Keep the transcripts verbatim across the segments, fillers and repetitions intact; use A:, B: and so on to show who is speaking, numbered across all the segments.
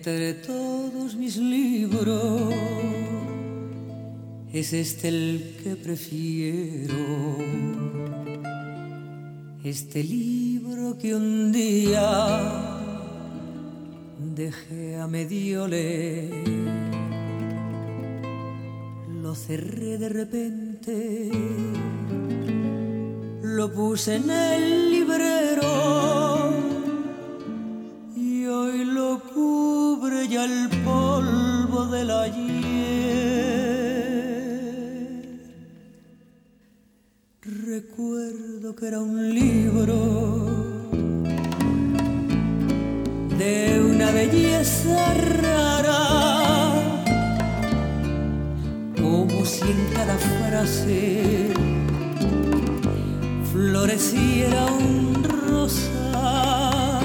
A: Entre todos mis libros, es este el que prefiero. Este libro que un día dejé a medio leer, lo cerré de repente, lo puse en el librero y hoy lo cubre ya el polvo del ayer. Recuerdo que era un libro de una belleza rara, como si en cada frase floreciera un rosal.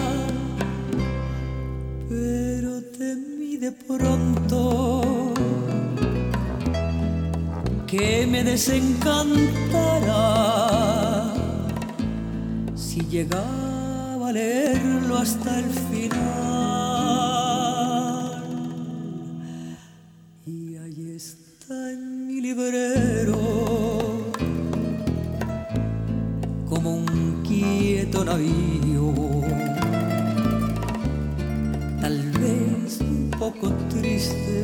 A: Pero temí de pronto que me desencantara si llegaba a leerlo hasta el final. Y ahí está en mi librero, como un quieto navío, tal vez un poco triste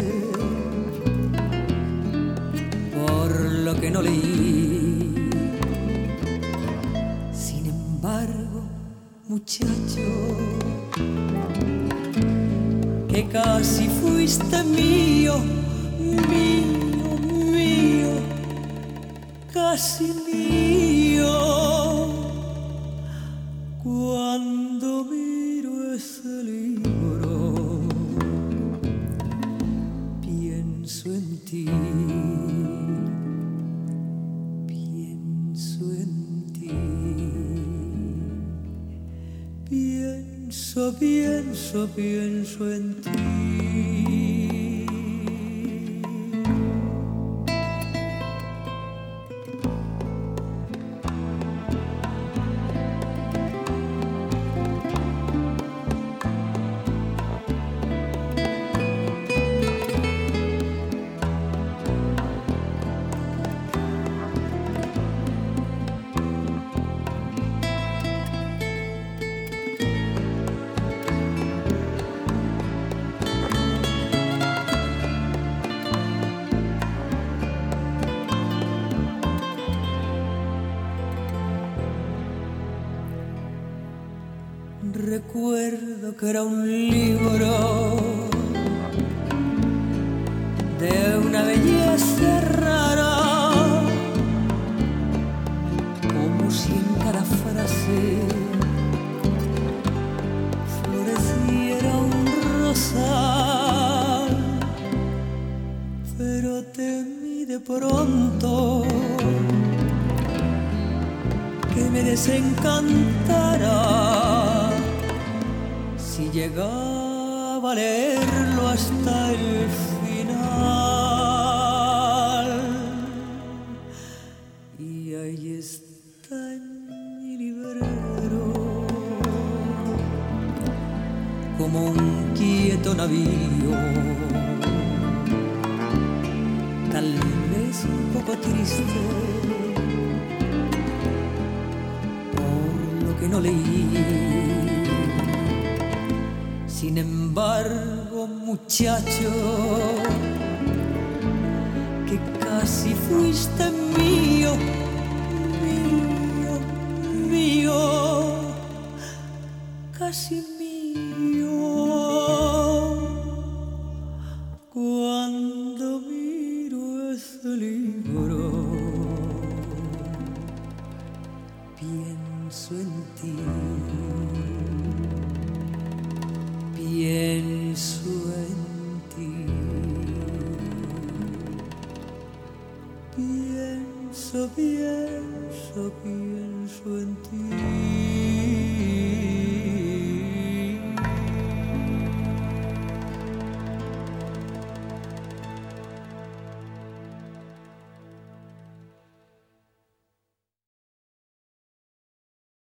A: por lo que no leí. Sin embargo, muchacho, que casi fuiste mío, mío, mío, casi mío. Cuando miro ese libro, pienso en ti, pienso en ti, pienso, pienso, pienso en ti. Recuerdo que era un libro de una belleza rara, como si en cada frase floreciera un rosal. Pero temí de pronto que me desencantara si llegaba a leerlo hasta el final. Y ahí está en mi librero, como un quieto navío, tal vez un poco triste por lo que no leí. Sin embargo, muchacho, que casi fuiste mío, mío, mío, casi mío. Cuando miro ese libro, pienso en ti, pienso en ti, pienso, pienso, pienso en ti.